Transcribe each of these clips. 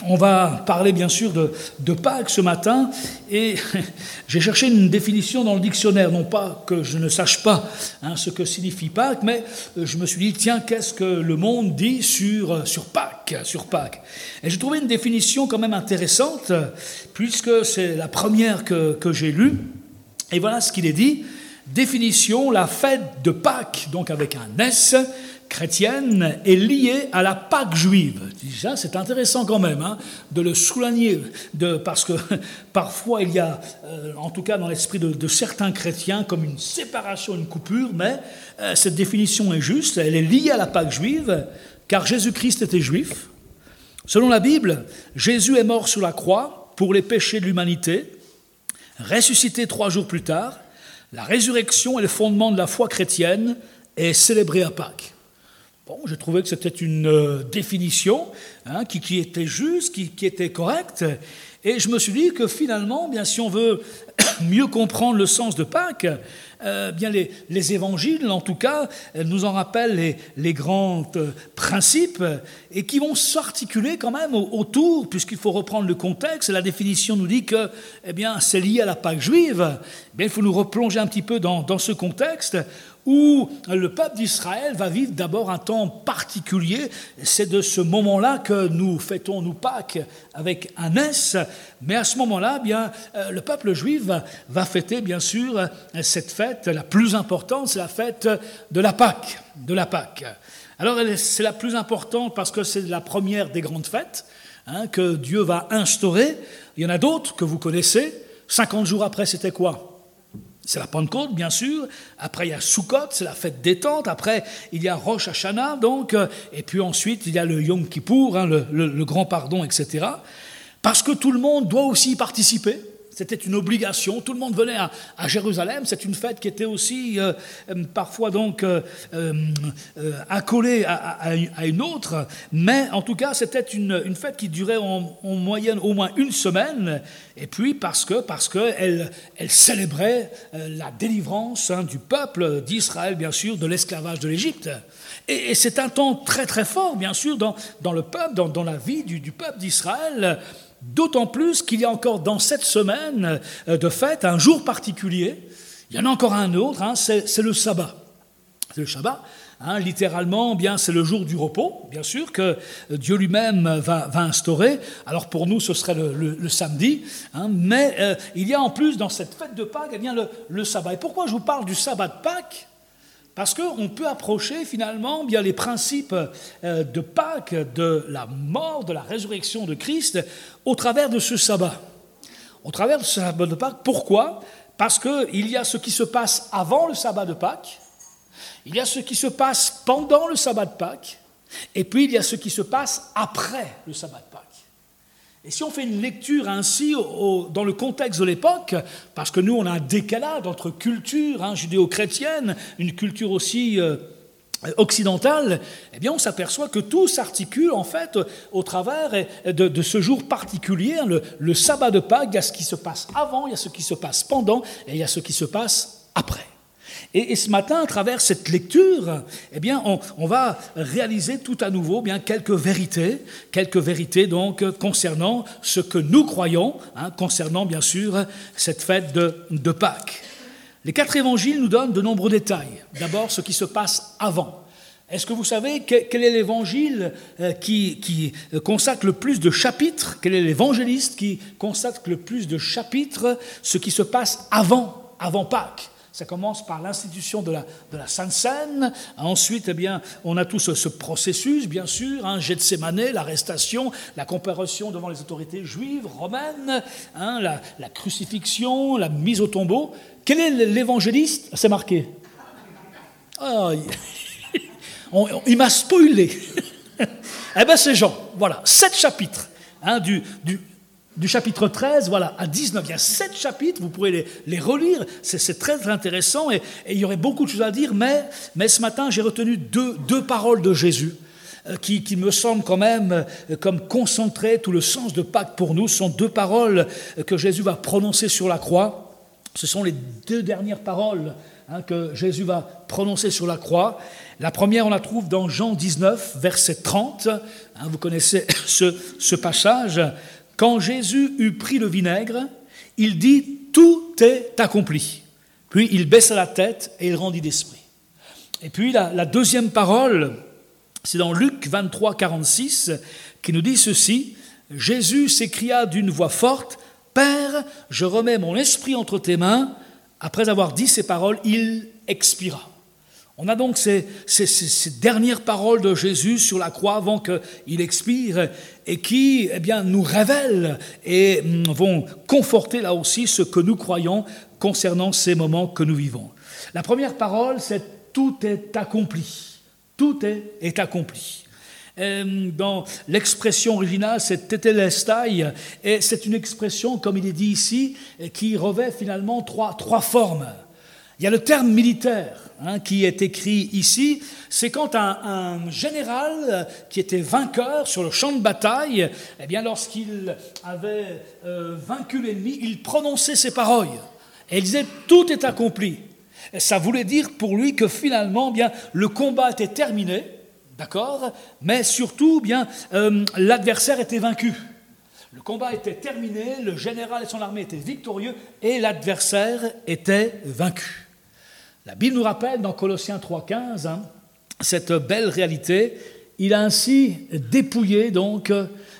On va parler bien sûr de Pâques ce matin et j'ai cherché une définition dans le dictionnaire, non pas que je ne sache pas ce que signifie Pâques, mais je me suis dit, tiens, qu'est-ce que le monde dit sur Pâques, Et j'ai trouvé une définition quand même intéressante, puisque c'est la première que j'ai lue, et voilà ce qu'il est dit. Définition, la fête de Pâques, donc avec un S, chrétienne, est liée à la Pâque juive. Déjà, c'est intéressant quand même de le souligner, parce que parfois il y a, en tout cas dans l'esprit de certains chrétiens, comme une séparation, une coupure, mais cette définition est juste, elle est liée à la Pâque juive, car Jésus-Christ était juif. Selon la Bible, Jésus est mort sur la croix pour les péchés de l'humanité, ressuscité 3 jours plus tard. La résurrection est le fondement de la foi chrétienne et est célébrée à Pâques. Bon, j'ai trouvé que c'était une définition qui était juste, qui était correcte. Et je me suis dit que finalement, bien, si on veut mieux comprendre le sens de Pâques, bien les évangiles, en tout cas, nous en rappellent les grands principes et qui vont s'articuler quand même autour, puisqu'il faut reprendre le contexte. La définition nous dit que bien, c'est lié à la Pâque juive. Bien, il faut nous replonger un petit peu dans ce contexte où le peuple d'Israël va vivre d'abord un temps particulier. C'est de ce moment-là que nous fêtons, nous, Pâques, avec un S. Mais à ce moment-là, bien, le peuple juif va fêter, bien sûr, cette fête la plus importante, c'est la fête de la Pâque. Alors, c'est la plus importante parce que c'est la première des grandes fêtes que Dieu va instaurer. Il y en a d'autres que vous connaissez. 50 jours après, c'était quoi ? C'est la Pentecôte, bien sûr. Après, il y a Sukkot, c'est la fête des tentes. Après, il y a Rosh Hashanah, donc. Et puis ensuite, il y a le Yom Kippour, le grand pardon, etc. Parce que tout le monde doit aussi y participer. C'était une obligation. Tout le monde venait à Jérusalem. C'est une fête qui était aussi parfois donc accolée à une autre. Mais en tout cas, c'était une fête qui durait en moyenne au moins une semaine. Et puis parce que elle célébrait la délivrance du peuple d'Israël, bien sûr, de l'esclavage de l'Égypte. Et c'est un temps très très fort, bien sûr, dans le peuple, dans la vie du peuple d'Israël. D'autant plus qu'il y a encore dans cette semaine de fête un jour particulier. Il y en a encore un autre, c'est le sabbat. C'est le Shabbat, littéralement, bien, c'est le jour du repos, bien sûr, que Dieu lui-même va instaurer. Alors pour nous, ce serait le samedi, mais il y a en plus dans cette fête de Pâques, bien, le sabbat. Et pourquoi je vous parle du sabbat de Pâques ? Parce qu'on peut approcher finalement bien les principes de Pâques, de la mort, de la résurrection de Christ, au travers de ce sabbat. Au travers de ce sabbat de Pâques. Pourquoi ? Parce qu'il y a ce qui se passe avant le sabbat de Pâques, il y a ce qui se passe pendant le sabbat de Pâques, et puis il y a ce qui se passe après le sabbat de Pâques. Et si on fait une lecture ainsi dans le contexte de l'époque, parce que nous on a un décalage entre culture judéo-chrétienne, une culture aussi occidentale, eh bien on s'aperçoit que tout s'articule en fait au travers de ce jour particulier, le sabbat de Pâques. Il y a ce qui se passe avant, il y a ce qui se passe pendant, et il y a ce qui se passe après. Et ce matin, à travers cette lecture, eh bien, on va réaliser tout à nouveau bien quelques vérités donc concernant ce que nous croyons, concernant bien sûr cette fête de Pâques. Les 4 évangiles nous donnent de nombreux détails. D'abord, ce qui se passe avant. Est-ce que vous savez quel est l'évangile qui consacre le plus de chapitres ? Quel est l'évangéliste qui consacre le plus de chapitres ? Ce qui se passe avant Pâques. Ça commence par l'institution de la Sainte Seine. Ensuite, eh bien, on a tout ce processus, bien sûr, Gethsémanée, l'arrestation, la comparution devant les autorités juives, romaines, la crucifixion, la mise au tombeau. Quel est l'évangéliste ? C'est marqué. Oh, il m'a spoilé. Eh bien, c'est Jean. Voilà, 7 chapitres du chapitre 13 à 19, il y a 7 chapitres, vous pourrez les relire, c'est très intéressant et il y aurait beaucoup de choses à dire, mais ce matin j'ai retenu deux paroles de Jésus qui me semblent quand même comme concentrer tout le sens de Pâques pour nous. Ce sont 2 paroles que Jésus va prononcer sur la croix. Ce sont les 2 dernières paroles que Jésus va prononcer sur la croix. La première, on la trouve dans Jean 19, verset 30. Vous connaissez ce passage. Quand Jésus eut pris le vinaigre, il dit « Tout est accompli ». Puis il baissa la tête et il rendit l'esprit. Et puis la deuxième parole, c'est dans Luc 23, 46, qui nous dit ceci. Jésus s'écria d'une voix forte, « Père, je remets mon esprit entre tes mains. » Après avoir dit ces paroles, il expira. On a donc ces dernières paroles de Jésus sur la croix avant qu'il expire et qui nous révèlent et vont conforter là aussi ce que nous croyons concernant ces moments que nous vivons. La première parole, c'est « tout est accompli ». Tout est accompli. Dans l'expression originale, c'est tetelestai, et c'est une expression, comme il est dit ici, qui revêt finalement trois formes. Il y a le terme militaire qui est écrit ici, c'est quand un général qui était vainqueur sur le champ de bataille, lorsqu'il avait vaincu l'ennemi, il prononçait ces paroles, et il disait « tout est accompli ». Ça voulait dire pour lui que finalement, le combat était terminé, d'accord, mais surtout, l'adversaire était vaincu. Le combat était terminé, le général et son armée étaient victorieux et l'adversaire était vaincu. La Bible nous rappelle dans Colossiens 3,15 cette belle réalité. Il a ainsi dépouillé donc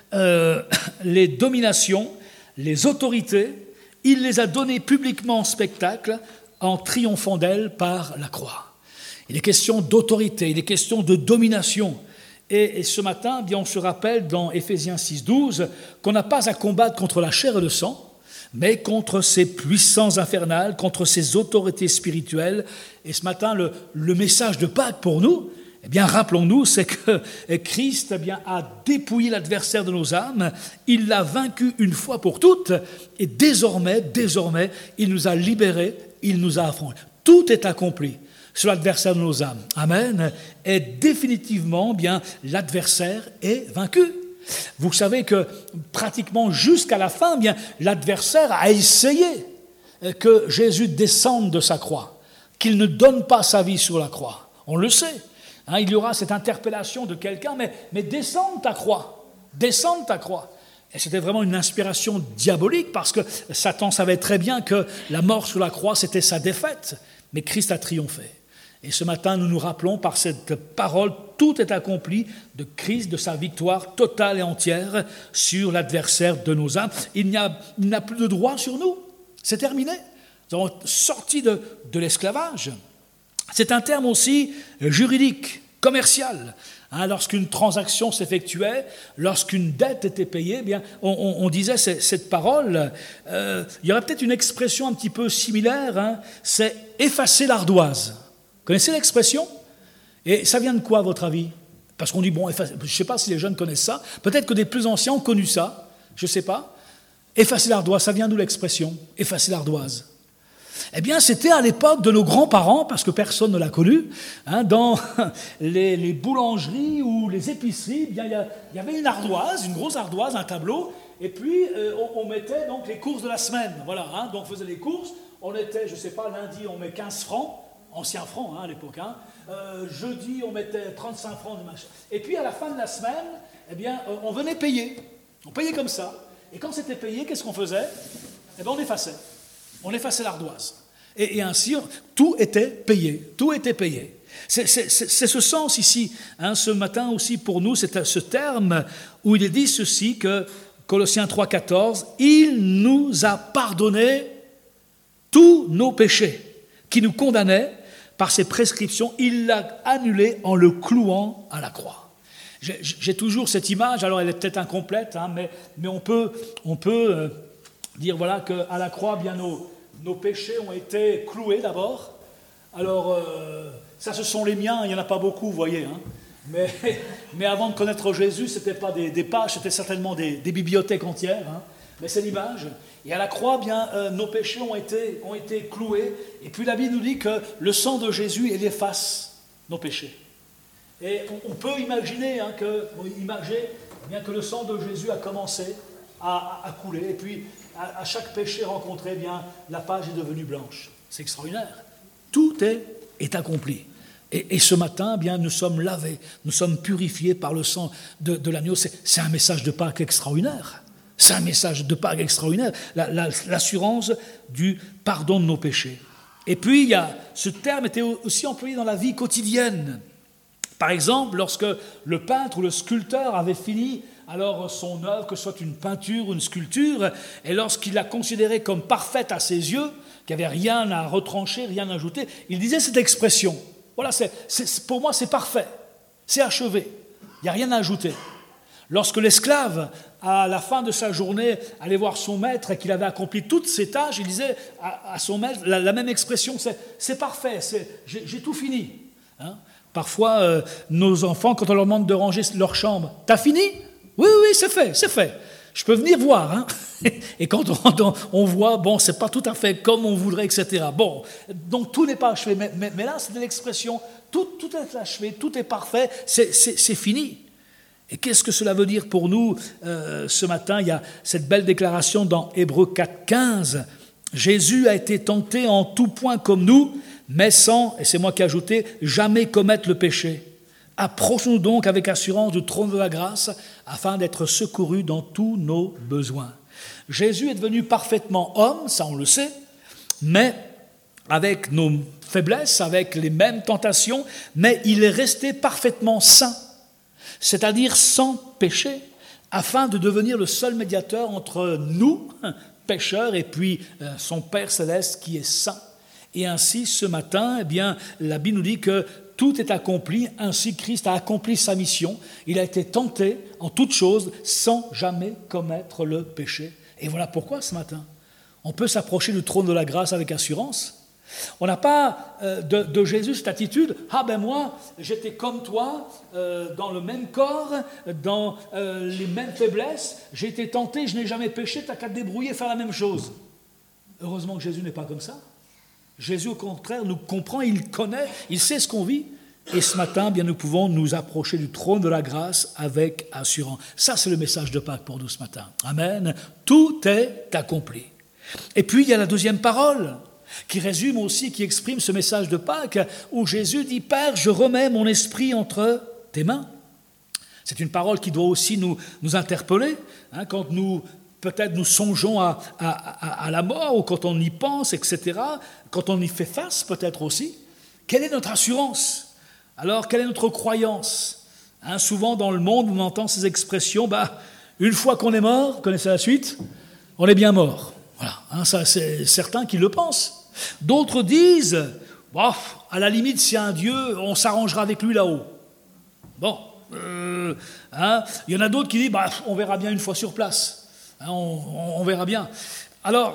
les dominations, les autorités. Il les a données publiquement en spectacle en triomphant d'elles par la croix. Il est question d'autorité, il est question de domination. Et ce matin, on se rappelle dans Éphésiens 6,12 qu'on n'a pas à combattre contre la chair et le sang, mais contre ces puissances infernales, contre ces autorités spirituelles. Et ce matin, le message de Pâques pour nous, rappelons-nous, c'est que Christ a dépouillé l'adversaire de nos âmes, il l'a vaincu une fois pour toutes, et désormais, il nous a libérés, il nous a affranchis. Tout est accompli sur l'adversaire de nos âmes. Amen. Et définitivement, l'adversaire est vaincu. Vous savez que pratiquement jusqu'à la fin, l'adversaire a essayé que Jésus descende de sa croix, qu'il ne donne pas sa vie sur la croix. On le sait. Il y aura cette interpellation de quelqu'un, mais descends ta croix, descends ta croix. Et c'était vraiment une inspiration diabolique parce que Satan savait très bien que la mort sur la croix, c'était sa défaite. Mais Christ a triomphé. Et ce matin, nous nous rappelons par cette parole, tout est accompli de Christ, de sa victoire totale et entière sur l'adversaire de nos âmes. Il n'a plus de droit sur nous. C'est terminé. Nous avons sorti de l'esclavage. C'est un terme aussi juridique, commercial. Lorsqu'une transaction s'effectuait, lorsqu'une dette était payée, on disait cette parole. Il y aurait peut-être une expression un petit peu similaire, c'est « effacer l'ardoise ». Vous connaissez l'expression? Et ça vient de quoi, à votre avis? Parce qu'on dit, je ne sais pas si les jeunes connaissent ça. Peut-être que des plus anciens ont connu ça. Je ne sais pas. Effacer l'ardoise, ça vient d'où l'expression? Effacer l'ardoise. C'était à l'époque de nos grands-parents, parce que personne ne l'a connu, dans les boulangeries ou les épiceries, il y avait une ardoise, une grosse ardoise, un tableau, et puis on mettait donc les courses de la semaine. Voilà, donc on faisait les courses, on était, je ne sais pas, lundi on met 15 francs, anciens francs à l'époque, jeudi on mettait 35 francs de machin. Et puis à la fin de la semaine, on venait payer. On payait comme ça. Et quand c'était payé, qu'est-ce qu'on faisait? On effaçait. On effaçait l'ardoise. Et ainsi, tout était payé. Tout était payé. C'est ce sens ici, ce matin aussi pour nous, c'est ce terme où il est dit ceci, que Colossiens 3,14, « Il nous a pardonné tous nos péchés qui nous condamnaient par ses prescriptions. Il l'a annulé en le clouant à la croix. » J'ai toujours cette image, alors elle est peut-être incomplète, mais on peut dire voilà qu'à la croix, nos péchés ont été cloués d'abord. Alors, ça ce sont les miens, il n'y en a pas beaucoup, vous voyez. Mais avant de connaître Jésus, ce n'était pas des pages, c'était certainement des bibliothèques entières. Mais c'est l'image. Et à la croix, nos péchés ont été cloués. Et puis la Bible nous dit que le sang de Jésus, il efface nos péchés. Et on peut imaginer que le sang de Jésus a commencé à couler. Et puis, à chaque péché rencontré, la page est devenue blanche. C'est extraordinaire. Tout est accompli. Et ce matin, bien, nous sommes lavés, nous sommes purifiés par le sang de l'agneau. C'est un message de Pâques extraordinaire. C'est un message de Pâques extraordinaire. L'assurance du pardon de nos péchés. Et puis, ce terme était aussi employé dans la vie quotidienne. Par exemple, lorsque le peintre ou le sculpteur avait fini alors son œuvre, que ce soit une peinture ou une sculpture, et lorsqu'il la considérait comme parfaite à ses yeux, qu'il n'y avait rien à retrancher, rien à ajouter, il disait cette expression. Voilà, pour moi c'est parfait, c'est achevé, il n'y a rien à ajouter. Lorsque l'esclave, à la fin de sa journée, allait voir son maître et qu'il avait accompli toutes ses tâches, il disait à son maître la même expression, c'est parfait, j'ai tout fini. Hein? Parfois, nos enfants, quand on leur demande de ranger leur chambre, « T'as fini ?» « Oui, c'est fait. Je peux venir voir. Hein. » Et quand on voit, bon, c'est pas tout à fait comme on voudrait, etc. Bon, donc tout n'est pas achevé. Mais là, c'est l'expression, tout est achevé, tout est parfait, c'est fini. Et qu'est-ce que cela veut dire pour nous ce matin? Il y a cette belle déclaration dans Hébreux 4,15. Jésus a été tenté en tout point comme nous, mais sans, et c'est moi qui ai ajouté, jamais commettre le péché. Approchons-nous donc avec assurance du trône de la grâce afin d'être secourus dans tous nos besoins. Jésus est devenu parfaitement homme, ça on le sait, mais avec nos faiblesses, avec les mêmes tentations, mais il est resté parfaitement saint, c'est-à-dire sans péché, afin de devenir le seul médiateur entre nous, pécheurs, et puis son Père céleste qui est saint. Et ainsi, ce matin, eh bien, la Bible nous dit que tout est accompli, ainsi Christ a accompli sa mission. Il a été tenté en toutes choses sans jamais commettre le péché. Et voilà pourquoi ce matin, on peut s'approcher du trône de la grâce avec assurance. On n'a pas de Jésus cette attitude, « Ah ben moi, j'étais comme toi, dans le même corps, dans les mêmes faiblesses, j'ai été tenté, je n'ai jamais péché, t'as qu'à te débrouiller et faire la même chose. » Heureusement que Jésus n'est pas comme ça. Jésus, au contraire, nous comprend, il connaît, il sait ce qu'on vit. Et ce matin, bien, nous pouvons nous approcher du trône de la grâce avec assurance. Ça, c'est le message de Pâques pour nous ce matin. Amen. Tout est accompli. Et puis, il y a la deuxième parole qui résume aussi, qui exprime ce message de Pâques, où Jésus dit « Père, je remets mon esprit entre tes mains ». C'est une parole qui doit aussi nous interpeller, hein, quand peut-être nous songeons à la mort, ou quand on y pense, etc., quand on y fait face peut-être aussi. Quelle est notre assurance? Alors, quelle est notre croyance? Hein, souvent dans le monde, on entend ces expressions, une fois qu'on est mort, vous connaissez la suite, on est bien mort. Voilà, hein, ça c'est certains qui le pensent. D'autres disent, à la limite, s'il y a un Dieu, on s'arrangera avec lui là-haut. Bon, il y en a d'autres qui disent, on verra bien une fois sur place. Hein, on verra bien. Alors,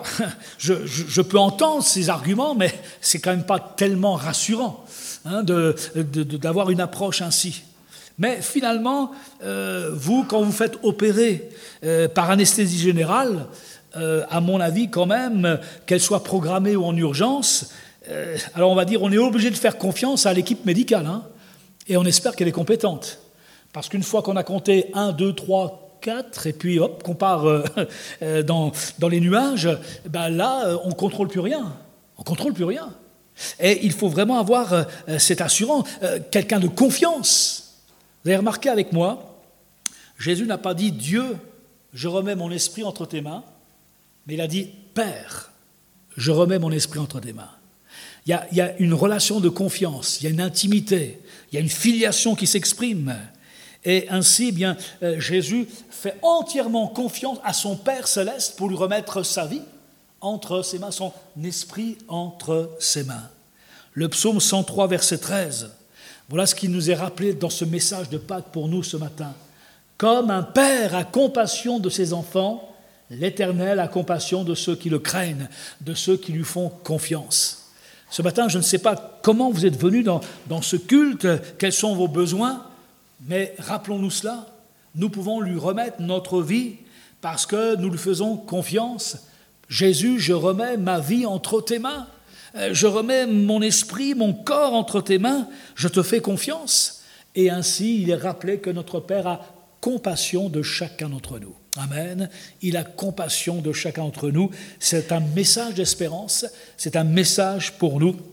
je peux entendre ces arguments, mais c'est quand même pas tellement rassurant, hein, d'avoir une approche ainsi. Mais finalement, vous, quand vous faites opérer par anesthésie générale, à mon avis quand même, qu'elle soit programmée ou en urgence, alors on va dire, on est obligé de faire confiance à l'équipe médicale, hein, et on espère qu'elle est compétente. Parce qu'une fois qu'on a compté 1, 2, 3, 4, et puis hop, qu'on part dans les nuages, là, on ne contrôle plus rien. On ne contrôle plus rien. Et il faut vraiment avoir cette assurance, quelqu'un de confiance. Vous avez remarqué avec moi, Jésus n'a pas dit « Dieu, je remets mon esprit entre tes mains », mais il a dit « Père, je remets mon esprit entre tes mains ». Il y a une relation de confiance, il y a une intimité, il y a une filiation qui s'exprime. Et ainsi, bien, Jésus fait entièrement confiance à son Père céleste pour lui remettre sa vie entre ses mains, son esprit entre ses mains. Le psaume 103, verset 13, voilà ce qui nous est rappelé dans ce message de Pâques pour nous ce matin. Comme un père a compassion de ses enfants, l'Éternel a compassion de ceux qui le craignent, de ceux qui lui font confiance. Ce matin, je ne sais pas comment vous êtes venus dans ce culte, quels sont vos besoins, mais rappelons-nous cela, nous pouvons lui remettre notre vie parce que nous lui faisons confiance. Jésus, je remets ma vie entre tes mains, je remets mon esprit, mon corps entre tes mains, je te fais confiance. Et ainsi, il est rappelé que notre Père a compassion de chacun d'entre nous. Amen. Il a compassion de chacun d'entre nous. C'est un message d'espérance, c'est un message pour nous.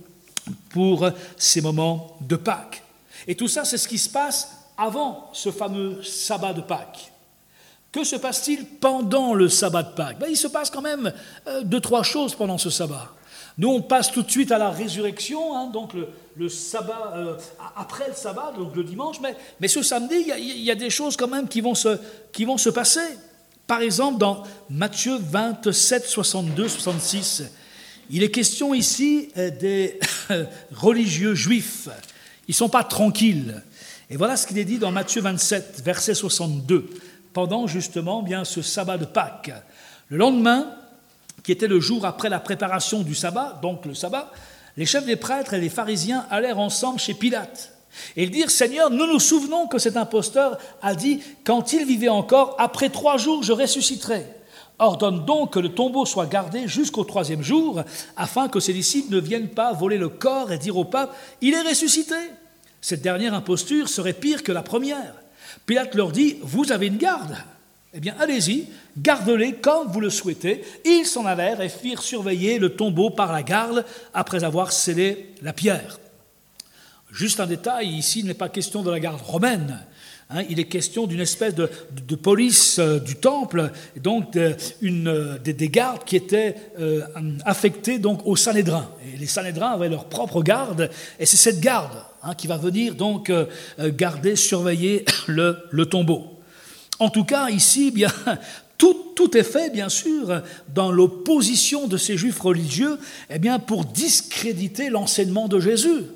pour ces moments de Pâques. Et tout ça, c'est ce qui se passe avant ce fameux sabbat de Pâques. Que se passe-t-il pendant le sabbat de Pâques? Il se passe quand même 2-3 choses pendant ce sabbat. Nous, on passe tout de suite à la résurrection, donc le sabbat, après le sabbat, donc le dimanche, mais ce samedi, il y a des choses quand même qui vont se passer. Par exemple, dans Matthieu 27, 62, 66, il est question ici des religieux juifs. Ils ne sont pas tranquilles. Et voilà ce qu'il est dit dans Matthieu 27, verset 62, pendant justement bien ce sabbat de Pâques. Le lendemain, qui était le jour après la préparation du sabbat, donc le sabbat, les chefs des prêtres et les pharisiens allèrent ensemble chez Pilate. Et ils dirent, « Seigneur, nous nous souvenons que cet imposteur a dit, quand il vivait encore, après 3 jours, je ressusciterai. Ordonne donc que le tombeau soit gardé jusqu'au 3e jour, afin que ses disciples ne viennent pas voler le corps et dire au pape, « Il est ressuscité !» Cette dernière imposture serait pire que la première. Pilate leur dit, « Vous avez une garde ? Eh bien, allez-y, garde-les comme vous le souhaitez. » Ils s'en allèrent et firent surveiller le tombeau par la garde après avoir scellé la pierre. Juste un détail, ici, il n'est pas question de la garde romaine. Il est question d'une espèce de police du temple, donc des gardes qui étaient affectés donc au Sanhédrin. Et les Sanhédrins avaient leur propre garde, et c'est cette garde qui va venir donc garder, surveiller le tombeau. En tout cas, ici, bien, tout est fait, bien sûr, dans l'opposition de ces juifs religieux, pour discréditer l'enseignement de Jésus.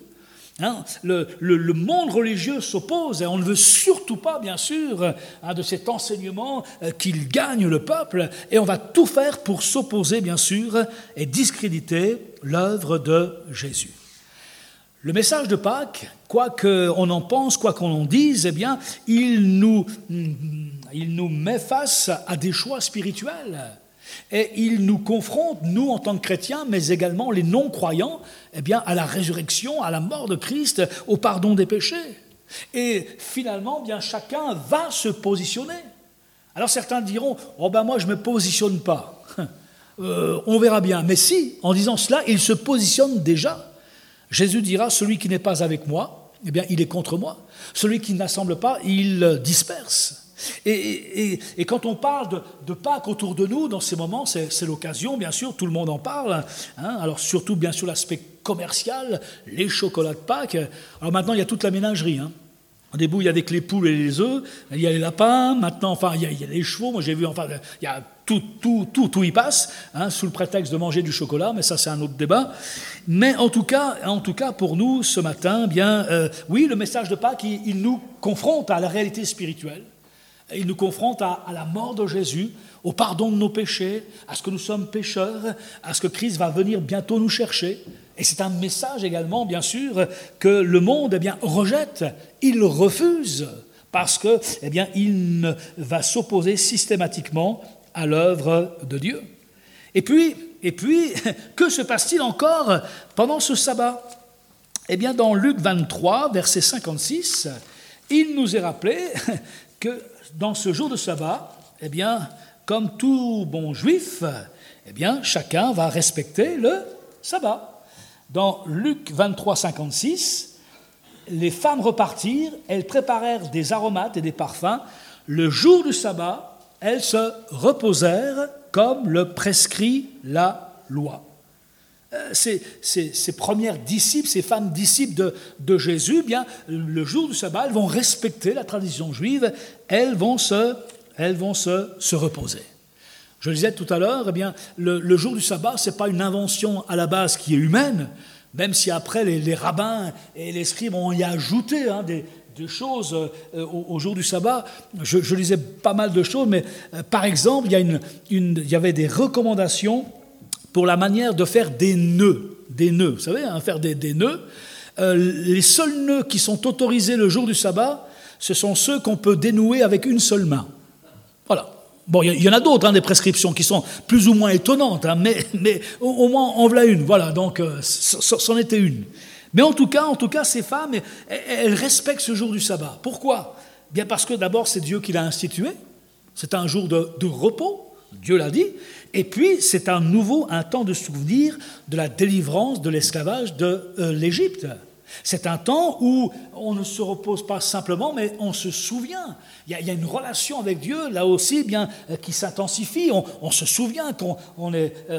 Le monde religieux s'oppose et on ne veut surtout pas, bien sûr, de cet enseignement qu'il gagne le peuple, et on va tout faire pour s'opposer, bien sûr, et discréditer l'œuvre de Jésus. Le message de Pâques, quoi qu'on en pense, quoi qu'on en dise, il nous met face à des choix spirituels. Et il nous confronte, nous en tant que chrétiens, mais également les non-croyants, à la résurrection, à la mort de Christ, au pardon des péchés. Et finalement, chacun va se positionner. Alors certains diront, moi je ne me positionne pas. On verra bien. Mais si, en disant cela, il se positionne déjà. Jésus dira, celui qui n'est pas avec moi, il est contre moi. Celui qui n'assemble pas, il disperse. Et quand on parle de Pâques autour de nous, dans ces moments, c'est l'occasion, bien sûr, tout le monde en parle. Alors surtout, bien sûr, l'aspect commercial, les chocolats de Pâques. Alors maintenant, il y a toute la ménagerie. Au début, il y avait que les poules et les œufs, il y a les lapins, maintenant, il y a les chevaux, moi j'ai vu, il y a tout y passe, sous le prétexte de manger du chocolat, mais ça c'est un autre débat. Mais en tout cas, pour nous, ce matin, oui, le message de Pâques, il nous confronte à la réalité spirituelle. Il nous confronte à la mort de Jésus, au pardon de nos péchés, à ce que nous sommes pécheurs, à ce que Christ va venir bientôt nous chercher. Et c'est un message également, bien sûr, que le monde rejette, il refuse, parce que, il va s'opposer systématiquement à l'œuvre de Dieu. Et puis, que se passe-t-il encore pendant ce sabbat? Dans Luc 23, verset 56, il nous est rappelé que dans ce jour de sabbat, comme tout bon juif, chacun va respecter le sabbat. Dans Luc 23, 56, les femmes repartirent, elles préparèrent des aromates et des parfums. Le jour du sabbat, elles se reposèrent comme le prescrit la loi. Ces premières disciples, ces femmes disciples de Jésus, le jour du sabbat, elles vont respecter la tradition juive, elles vont se reposer. Je le disais tout à l'heure, le jour du sabbat, ce n'est pas une invention à la base qui est humaine, même si après les rabbins et les scribes ont y ajouté des choses au jour du sabbat. Je lisais pas mal de choses, mais par exemple, il y avait des recommandations pour la manière de faire des nœuds, vous savez, faire des nœuds. Les seuls nœuds qui sont autorisés le jour du sabbat, ce sont ceux qu'on peut dénouer avec une seule main. Voilà. Bon, il y en a d'autres, des prescriptions qui sont plus ou moins étonnantes, mais au moins en voilà une. Voilà, donc c'en était une. Mais en tout cas, ces femmes, elles respectent ce jour du sabbat. Pourquoi? Bien parce que d'abord, c'est Dieu qui l'a institué. C'est un jour de repos. Dieu l'a dit. Et puis, c'est un temps de souvenir de la délivrance de l'esclavage de l'Égypte. C'est un temps où on ne se repose pas simplement, mais on se souvient. Il y a une relation avec Dieu, là aussi, bien, qui s'intensifie. On se souvient qu'on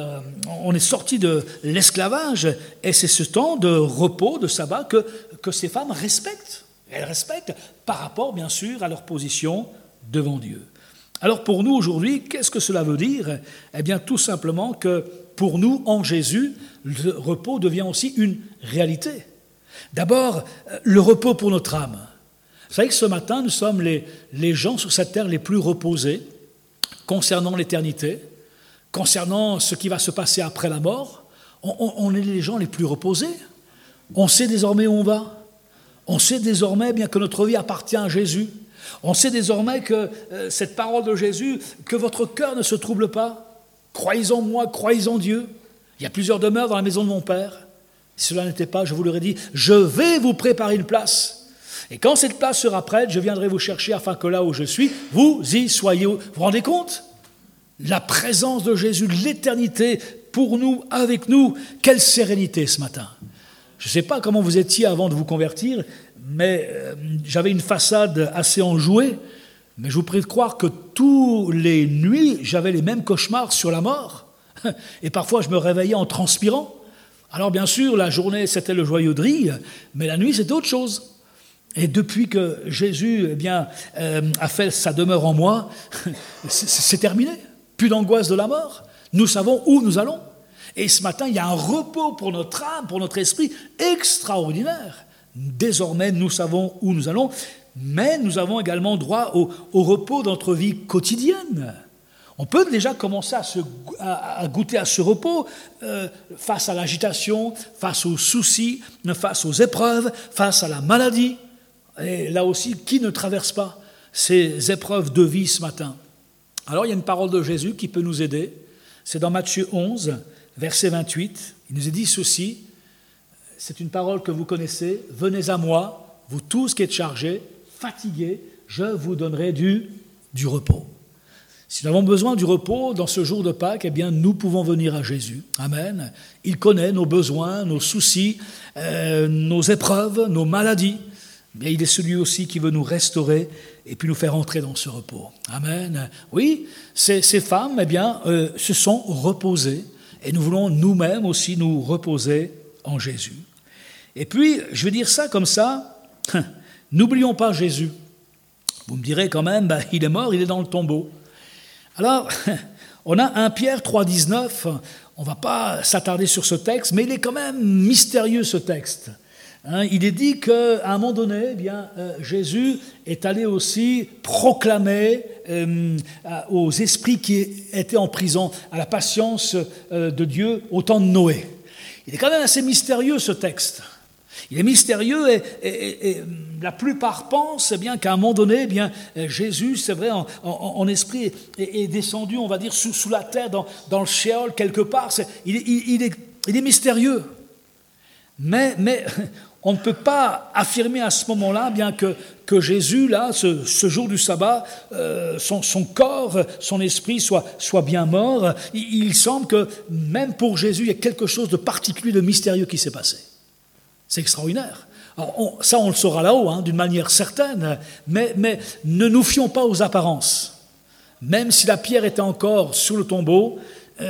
est sorti de l'esclavage. Et c'est ce temps de repos, de sabbat, que ces femmes respectent. Elles respectent par rapport, bien sûr, à leur position devant Dieu. Alors pour nous, aujourd'hui, qu'est-ce que cela veut dire ? Eh bien, tout simplement que pour nous, en Jésus, le repos devient aussi une réalité. D'abord, le repos pour notre âme. Vous savez que ce matin, nous sommes les gens sur cette terre les plus reposés concernant l'éternité, concernant ce qui va se passer après la mort. On est les gens les plus reposés. On sait désormais où on va. On sait désormais bien que notre vie appartient à Jésus. On sait désormais que cette parole de Jésus, que votre cœur ne se trouble pas. Croyez en moi, croyez en Dieu. Il y a plusieurs demeures dans la maison de mon Père. Si cela n'était pas, je vous l'aurais dit, je vais vous préparer une place. Et quand cette place sera prête, je viendrai vous chercher afin que là où je suis, vous y soyez. Vous vous rendez compte ? La présence de Jésus, l'éternité pour nous, avec nous. Quelle sérénité ce matin. Je ne sais pas comment vous étiez avant de vous convertir, mais j'avais une façade assez enjouée. Mais je vous prie de croire que toutes les nuits, j'avais les mêmes cauchemars sur la mort. Et parfois, je me réveillais en transpirant. Alors bien sûr, la journée, c'était le joyeux drille, mais la nuit, c'était autre chose. Et depuis que Jésus a fait sa demeure en moi, c'est terminé. Plus d'angoisse de la mort. Nous savons où nous allons. Et ce matin, il y a un repos pour notre âme, pour notre esprit, extraordinaire. Désormais, nous savons où nous allons, mais nous avons également droit au repos de notre vie quotidienne. On peut déjà commencer à goûter à ce repos face à l'agitation, face aux soucis, face aux épreuves, face à la maladie. Et là aussi, qui ne traverse pas ces épreuves de vie ce matin ? Alors, il y a une parole de Jésus qui peut nous aider. C'est dans Matthieu 11, verset 28. Il nous est dit ceci. C'est une parole que vous connaissez. « Venez à moi, vous tous qui êtes chargés, fatigués, je vous donnerai du repos. » Si nous avons besoin du repos dans ce jour de Pâques, eh bien, nous pouvons venir à Jésus. Amen. Il connaît nos besoins, nos soucis, nos épreuves, nos maladies. Mais il est celui aussi qui veut nous restaurer et puis nous faire entrer dans ce repos. Amen. Oui, ces femmes, eh bien, se sont reposées et nous voulons nous-mêmes aussi nous reposer en Jésus. Et puis, je vais dire ça comme ça, n'oublions pas Jésus. Vous me direz quand même, il est mort, il est dans le tombeau. Alors, on a 1 Pierre 3,19, on ne va pas s'attarder sur ce texte, mais il est quand même mystérieux ce texte. Il est dit qu'à un moment donné, Jésus est allé aussi proclamer aux esprits qui étaient en prison, à la patience de Dieu au temps de Noé. Il est quand même assez mystérieux ce texte. Il est mystérieux et la plupart pensent qu'à un moment donné, Jésus, c'est vrai, en esprit, est descendu, on va dire, sous la terre, dans le Sheol, quelque part. Il est mystérieux. Mais on ne peut pas affirmer à ce moment-là que Jésus, là, ce jour du sabbat, son corps, son esprit soit bien mort. Il semble que même pour Jésus, il y a quelque chose de particulier, de mystérieux qui s'est passé. C'est extraordinaire. Alors, ça, on le saura là-haut, d'une manière certaine, mais ne nous fions pas aux apparences. Même si la pierre était encore sous le tombeau,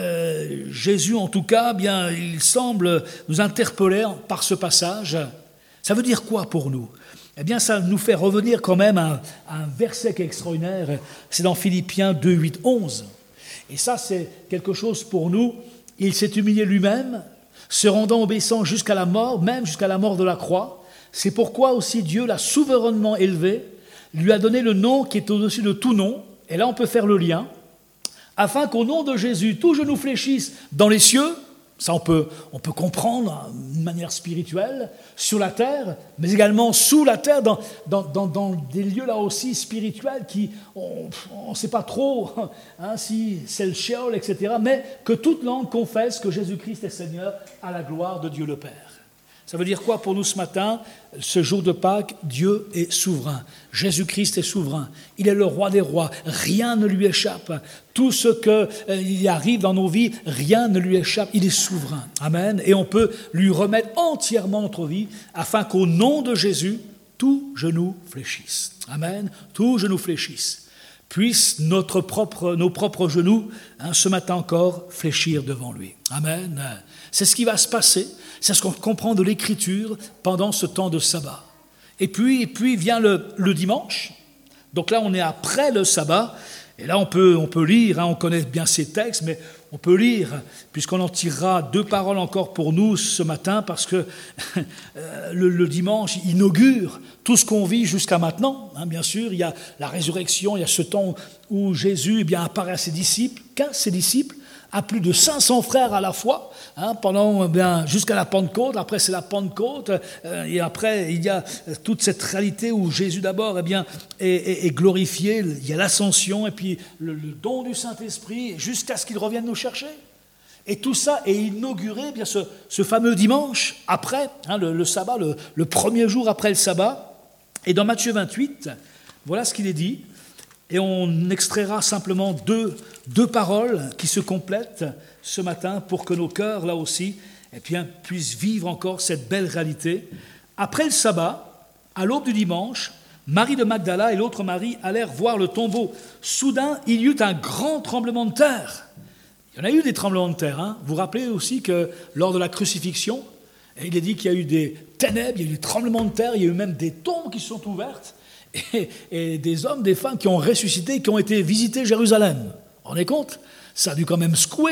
Jésus, en tout cas, il semble nous interpeller par ce passage. Ça veut dire quoi pour nous ? Eh bien, ça nous fait revenir quand même à un verset qui est extraordinaire. C'est dans Philippiens 2, 8, 11. Et ça, c'est quelque chose pour nous. Il s'est humilié lui-même, se rendant obéissant jusqu'à la mort, même jusqu'à la mort de la croix. C'est pourquoi aussi Dieu l'a souverainement élevé, lui a donné le nom qui est au-dessus de tout nom. Et là, on peut faire le lien. Afin qu'au nom de Jésus, tout genou fléchisse dans les cieux, ça on peut comprendre d'une manière spirituelle, sur la terre, mais également sous la terre, dans des lieux là aussi spirituels qui, on ne sait pas trop si c'est le Sheol, etc., mais que toute langue confesse que Jésus-Christ est Seigneur à la gloire de Dieu le Père. Ça veut dire quoi pour nous ce matin? Ce jour de Pâques, Dieu est souverain. Jésus-Christ est souverain. Il est le roi des rois. Rien ne lui échappe. Tout ce qui arrive dans nos vies, rien ne lui échappe. Il est souverain. Amen. Et on peut lui remettre entièrement notre vie afin qu'au nom de Jésus, tout genou fléchisse. Amen. Tout genou fléchisse. Puissent nos propres genoux, ce matin encore, fléchir devant lui. Amen. C'est ce qui va se passer. C'est ce qu'on comprend de l'Écriture pendant ce temps de sabbat. Et puis vient le dimanche. Donc là, on est après le sabbat. Et là, on peut lire, on connaît bien ces textes, mais on peut lire, puisqu'on en tirera 2 paroles encore pour nous ce matin, parce que le dimanche inaugure tout ce qu'on vit jusqu'à maintenant. Bien sûr, il y a la résurrection, il y a ce temps où Jésus apparaît à ses disciples, à plus de 500 frères à la fois, pendant jusqu'à la Pentecôte. Après c'est la Pentecôte, et après il y a toute cette réalité où Jésus d'abord est glorifié, il y a l'ascension et puis le don du Saint-Esprit jusqu'à ce qu'il revienne nous chercher. Et tout ça est inauguré ce fameux dimanche après le sabbat, le premier jour après le sabbat. Et dans Matthieu 28, voilà ce qu'il est dit. Et on extraira simplement deux paroles qui se complètent ce matin pour que nos cœurs, là aussi, puissent vivre encore cette belle réalité. Après le sabbat, à l'aube du dimanche, Marie de Magdala et l'autre Marie allèrent voir le tombeau. Soudain, il y eut un grand tremblement de terre. Il y en a eu des tremblements de terre. Vous vous rappelez aussi que lors de la crucifixion, il est dit qu'il y a eu des ténèbres, il y a eu des tremblements de terre, il y a eu même des tombes qui se sont ouvertes. Et des hommes, des femmes qui ont ressuscité, qui ont été visiter Jérusalem. Vous vous rendez compte? Ça a dû quand même secouer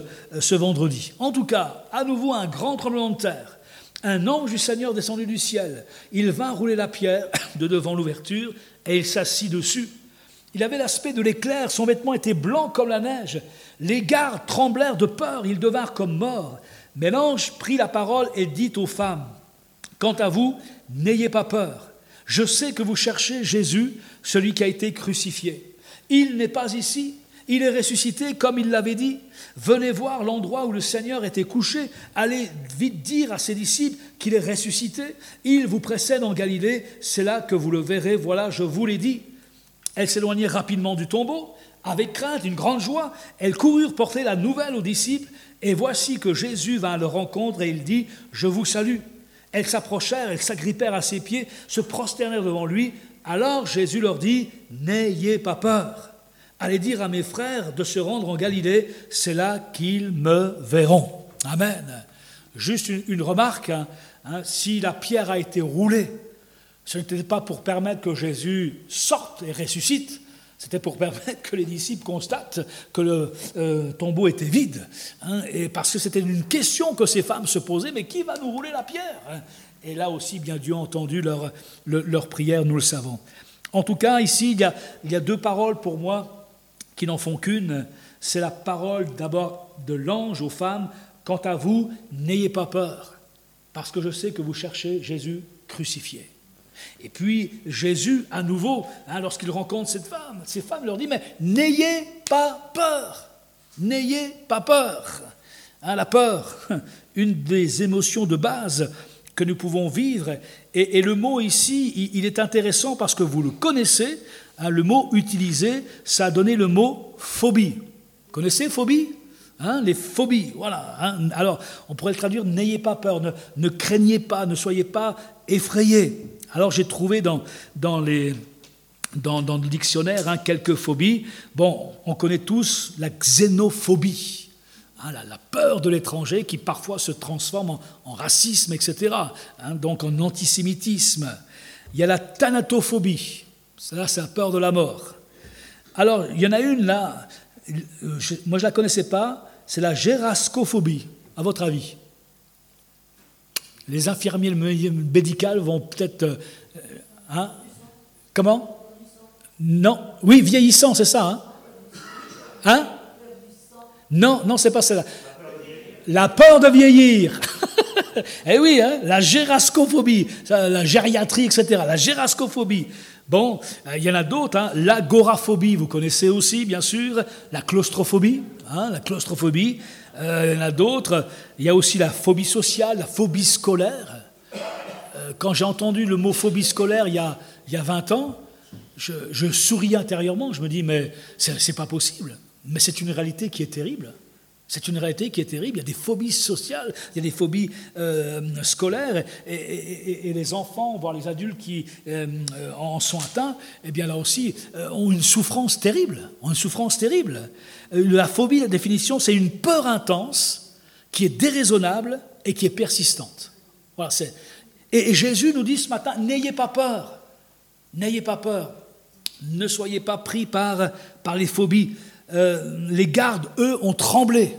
ce vendredi. En tout cas, à nouveau un grand tremblement de terre. Un ange du Seigneur descendu du ciel. Il vint rouler la pierre de devant l'ouverture et il s'assit dessus. Il avait l'aspect de l'éclair, son vêtement était blanc comme la neige. Les gardes tremblèrent de peur, ils devinrent comme morts. Mais l'ange prit la parole et dit aux femmes, « Quant à vous, n'ayez pas peur. Je sais que vous cherchez Jésus, celui qui a été crucifié. Il n'est pas ici, il est ressuscité comme il l'avait dit. Venez voir l'endroit où le Seigneur était couché. Allez vite dire à ses disciples qu'il est ressuscité. Il vous précède en Galilée, c'est là que vous le verrez, voilà, je vous l'ai dit. » Elles s'éloignaient rapidement du tombeau, avec crainte, une grande joie. Elles coururent porter la nouvelle aux disciples, et voici que Jésus vint à leur rencontre et il dit, « Je vous salue. » Elles s'approchèrent, elles s'agrippèrent à ses pieds, se prosternèrent devant lui. Alors Jésus leur dit, « N'ayez pas peur. Allez dire à mes frères de se rendre en Galilée, c'est là qu'ils me verront. » Amen. Juste une remarque, si la pierre a été roulée, ce n'était pas pour permettre que Jésus sorte et ressuscite, c'était pour permettre que les disciples constatent que le tombeau était vide. Et parce que c'était une question que ces femmes se posaient, mais qui va nous rouler la pierre? Et là aussi, bien Dieu a entendu leur prière, nous le savons. En tout cas, ici, il y a 2 paroles pour moi qui n'en font qu'une. C'est la parole d'abord de l'ange aux femmes. « Quant à vous, n'ayez pas peur, parce que je sais que vous cherchez Jésus crucifié. » Et puis Jésus, à nouveau, lorsqu'il rencontre ces femmes leur dit, mais n'ayez pas peur, n'ayez pas peur. La peur, une des émotions de base que nous pouvons vivre. Et le mot ici, il est intéressant parce que vous le connaissez, le mot utilisé, ça a donné le mot phobie. Vous connaissez phobie? Les phobies, voilà. Alors, on pourrait le traduire, n'ayez pas peur, ne craignez pas, ne soyez pas effrayés. Alors, j'ai trouvé dans le dictionnaire quelques phobies. Bon, on connaît tous la xénophobie, la peur de l'étranger qui parfois se transforme en racisme, etc., donc en antisémitisme. Il y a la thanatophobie, ça c'est la peur de la mort. Alors, il y en a une là, moi je ne la connaissais pas, c'est la gérascophobie, à votre avis. Les infirmiers médicaux vont peut-être... Comment? Non. Oui, vieillissant, c'est ça. Non, c'est pas celle-là. La peur de vieillir. Eh oui, la gérascophobie, la gériatrie, etc. La gérascophobie. Bon, il y en a d'autres. L'agoraphobie, vous connaissez aussi, bien sûr. La claustrophobie. La claustrophobie. Il y en a d'autres. Il y a aussi la phobie sociale, la phobie scolaire. Quand j'ai entendu le mot phobie scolaire il y a 20 ans, je souriais intérieurement, je me dis, mais c'est pas possible. Mais c'est une réalité qui est terrible. C'est une réalité qui est terrible. Il y a des phobies sociales, il y a des phobies scolaires, et les enfants, voire les adultes qui en sont atteints, eh bien là aussi, ont une souffrance terrible. La phobie, la définition, c'est une peur intense qui est déraisonnable et qui est persistante. Voilà, et Jésus nous dit ce matin, n'ayez pas peur. N'ayez pas peur. Ne soyez pas pris par les phobies. Les gardes, eux, ont tremblé.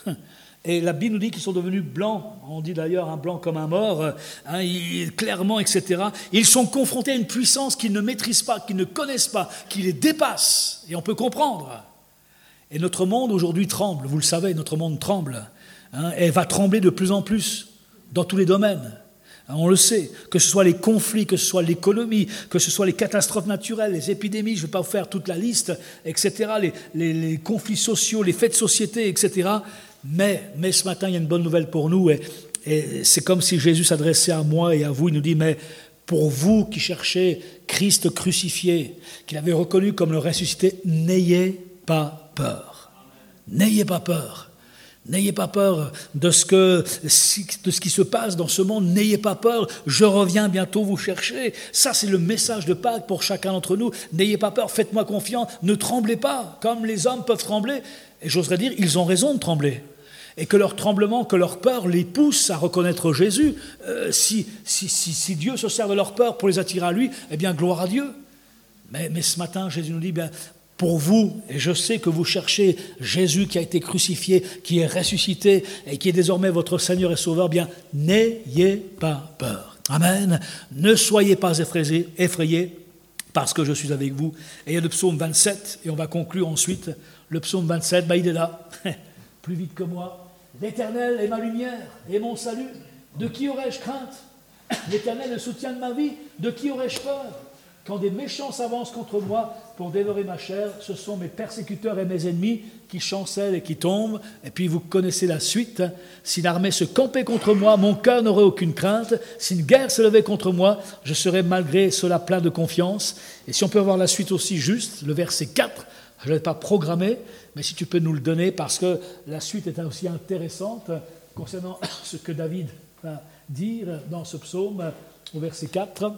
Et la Bible nous dit qu'ils sont devenus blancs. On dit d'ailleurs un blanc comme un mort, clairement, etc. Ils sont confrontés à une puissance qu'ils ne maîtrisent pas, qu'ils ne connaissent pas, qui les dépasse. Et on peut comprendre. Et notre monde aujourd'hui tremble. Vous le savez, notre monde tremble. Elle va trembler de plus en plus dans tous les domaines. On le sait, que ce soit les conflits, que ce soit l'économie, que ce soit les catastrophes naturelles, les épidémies, je ne vais pas vous faire toute la liste, etc., les conflits sociaux, les faits de société, etc. Mais ce matin, il y a une bonne nouvelle pour nous, et c'est comme si Jésus s'adressait à moi et à vous, il nous dit, mais pour vous qui cherchez Christ crucifié, qu'il avait reconnu comme le ressuscité, n'ayez pas peur. N'ayez pas peur. N'ayez pas peur de ce qui se passe dans ce monde. N'ayez pas peur, je reviens bientôt vous chercher. Ça, c'est le message de Pâques pour chacun d'entre nous. N'ayez pas peur, faites-moi confiance, ne tremblez pas, comme les hommes peuvent trembler. Et j'oserais dire, ils ont raison de trembler. Et que leur tremblement, que leur peur les pousse à reconnaître Jésus. Si Dieu se sert de leur peur pour les attirer à lui, eh bien, gloire à Dieu. Mais ce matin, Jésus nous dit, bien, pour vous, et je sais que vous cherchez Jésus qui a été crucifié, qui est ressuscité et qui est désormais votre Seigneur et Sauveur, bien, n'ayez pas peur. Amen. Ne soyez pas effrayés parce que je suis avec vous. Et il y a le psaume 27, et on va conclure ensuite. Le psaume 27, il est là, plus vite que moi. L'Éternel est ma lumière et mon salut. De qui aurais-je crainte? L'Éternel est le soutien de ma vie. De qui aurais-je peur? Quand des méchants s'avancent contre moi pour dévorer ma chair, ce sont mes persécuteurs et mes ennemis qui chancellent et qui tombent. Et puis vous connaissez la suite. Si l'armée se campait contre moi, mon cœur n'aurait aucune crainte. Si une guerre se levait contre moi, je serais malgré cela plein de confiance. Et si on peut avoir la suite aussi juste, le verset 4, je ne l'ai pas programmé, mais si tu peux nous le donner, parce que la suite est aussi intéressante concernant ce que David va dire dans ce psaume au verset 4.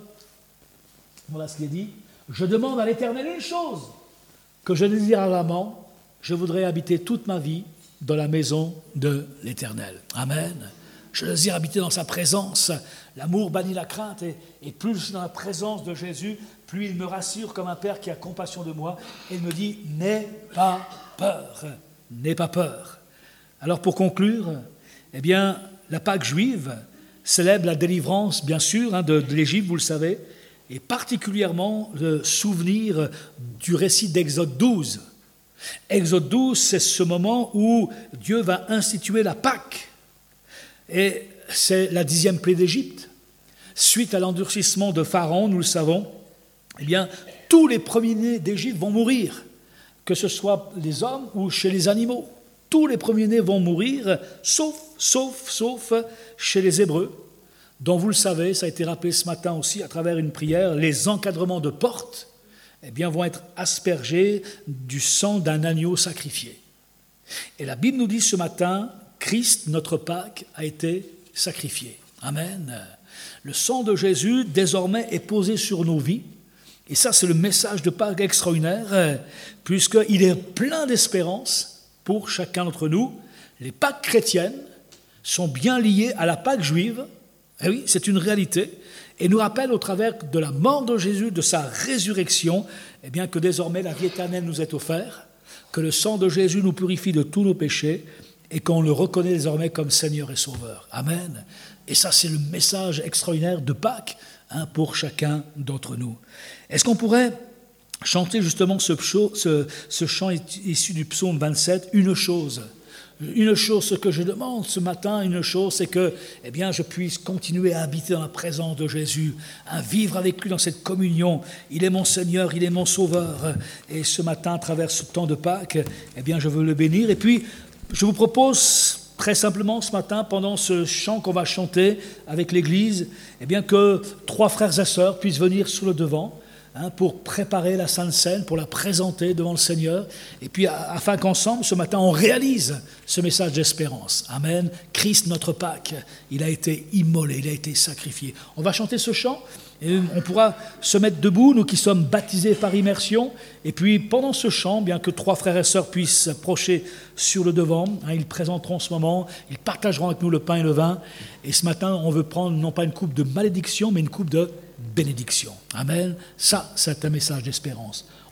Voilà ce qu'il est dit. Je demande à l'Éternel une chose, que je désire ardemment, je voudrais habiter toute ma vie dans la maison de l'Éternel. Amen. Je désire habiter dans sa présence. L'amour bannit la crainte, et plus je suis dans la présence de Jésus, plus il me rassure comme un père qui a compassion de moi, et il me dit, n'aie pas peur, n'aie pas peur. Alors pour conclure, eh bien, la Pâque juive célèbre la délivrance, bien sûr, de l'Égypte, vous le savez, et particulièrement le souvenir du récit d'Exode 12. Exode 12, c'est ce moment où Dieu va instituer la Pâque. Et c'est la 10e plaie d'Égypte. Suite à l'endurcissement de Pharaon, nous le savons, eh bien, tous les premiers-nés d'Égypte vont mourir, que ce soit les hommes ou chez les animaux. Tous les premiers-nés vont mourir, sauf chez les Hébreux, dont vous le savez, ça a été rappelé ce matin aussi à travers une prière, les encadrements de portes eh bien, vont être aspergés du sang d'un agneau sacrifié. Et la Bible nous dit ce matin, Christ, notre Pâque, a été sacrifié. Amen. Le sang de Jésus, désormais, est posé sur nos vies. Et ça, c'est le message de Pâques extraordinaire, puisqu'il est plein d'espérance pour chacun d'entre nous. Les Pâques chrétiennes sont bien liées à la Pâque juive. Eh oui, c'est une réalité, et nous rappelle au travers de la mort de Jésus, de sa résurrection, eh bien que désormais la vie éternelle nous est offerte, que le sang de Jésus nous purifie de tous nos péchés, et qu'on le reconnaît désormais comme Seigneur et Sauveur. Amen. Et ça, c'est le message extraordinaire de Pâques pour chacun d'entre nous. Est-ce qu'on pourrait chanter justement ce chant issu du psaume 27, une chose, ce que je demande ce matin, une chose, c'est que eh bien, je puisse continuer à habiter dans la présence de Jésus, à vivre avec lui dans cette communion. Il est mon Seigneur, il est mon Sauveur. Et ce matin, à travers ce temps de Pâques, eh bien, je veux le bénir. Et puis, je vous propose très simplement ce matin, pendant ce chant qu'on va chanter avec l'Église, eh bien que 3 frères et sœurs puissent venir sur le devant, pour préparer la Sainte Seine, pour la présenter devant le Seigneur, et puis afin qu'ensemble, ce matin, on réalise ce message d'espérance. Amen. Christ, notre Pâque, il a été immolé, il a été sacrifié. On va chanter ce chant, et on pourra se mettre debout, nous qui sommes baptisés par immersion, et puis pendant ce chant, bien que 3 frères et sœurs puissent s'approcher sur le devant, ils présenteront ce moment, ils partageront avec nous le pain et le vin, et ce matin, on veut prendre non pas une coupe de malédiction, mais une coupe de bénédiction. Amen. Ça, c'est un message d'espérance.